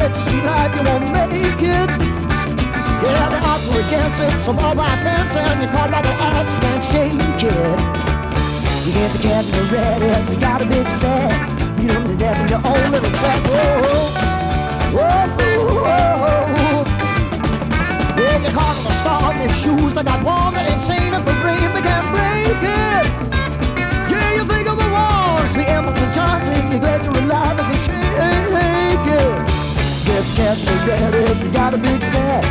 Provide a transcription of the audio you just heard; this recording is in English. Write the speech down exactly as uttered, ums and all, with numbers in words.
it's a sweet life, you won't make it. Yeah, the odds are against it, so all my fence and you're caught by the ass, you can't shake it. You get the cat in the red, and you got a big sack. Beat him to death in your own little track. Whoa, whoa, whoa, whoa. Yeah, you're caught in the storm, your shoes, they got warm, they're insane if the rain, they can't break it. Yeah, you think of the wars, the Hamilton times, and you're glad you're alive, and can shake it. Get the cat in the red, and you got a big sack.